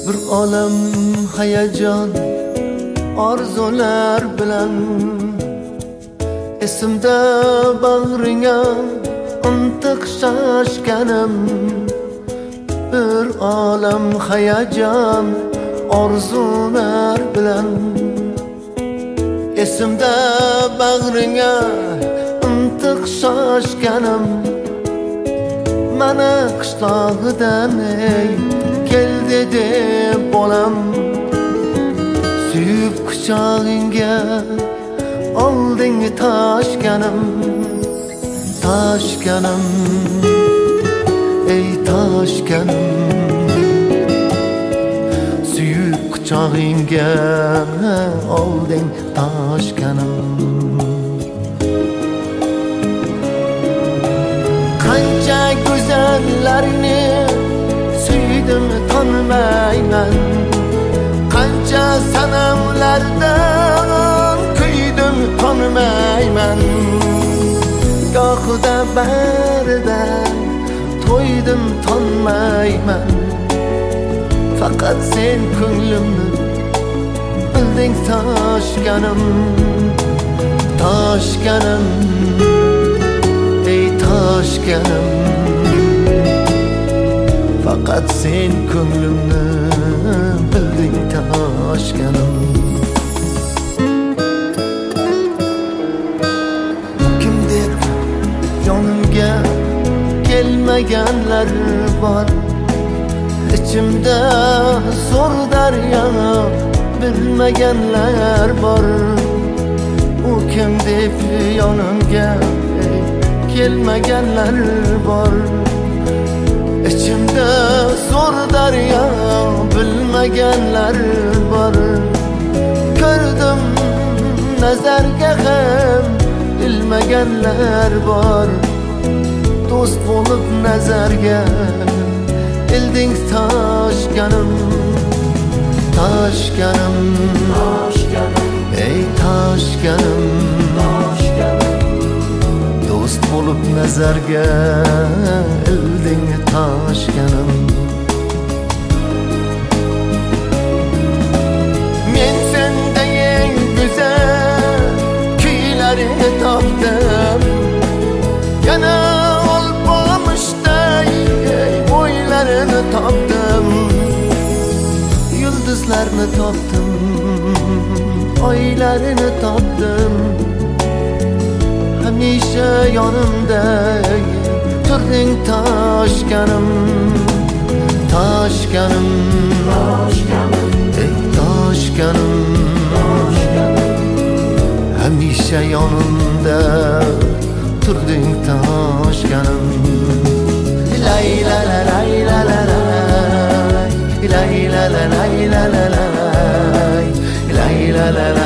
Bir olam hayajon orzular bilan esimda bag'ringa intiq shoshganim. Bir olam hayajon orzular bilan esimda bag'ringa intiq shoshganim. Mana qishlog'idan keldi deb bolam, suyib quchog'ingga olding toshganim. Toshganim, ey toshganim, suyib quchog'ingga olding toshganim. Qancha go'zallarni suydim tanmayman, qancha sanamlardan kuydim tanmayman. Gohida baridan to'ydim tanmayman. Faqat sen ko'nglimni bilding toshganim. Toshganim, ey toshganim, faqat sen ko'nglimni bilding toshganim. Kimdir yonimga kelmaganlar bor, ichimda zo'r daryo bilmaganlar bor. U kim deb yonimga kelmaganlar bor, ichimda zo'r daryo bilmaganlar bor. Ko'rdim nazarga ham ilmaganlar bor. Do'st bo'lib nazarga ilding toshganim. Toshganim, ey toshganim, do'st bo'lib nazarga ilding toshganim. Men senda eng go'zal kuylarni topdim, yana olpomisday o'ylarini topdim. Yulduzlarni topdim, oylarini topdim. Hamisha yonimda turding toshganim. Toshganim, ey toshganim, hamisha yonimda turding toshganim. Lay la la lay la la lay, lay la la lay la la lay, lay la la.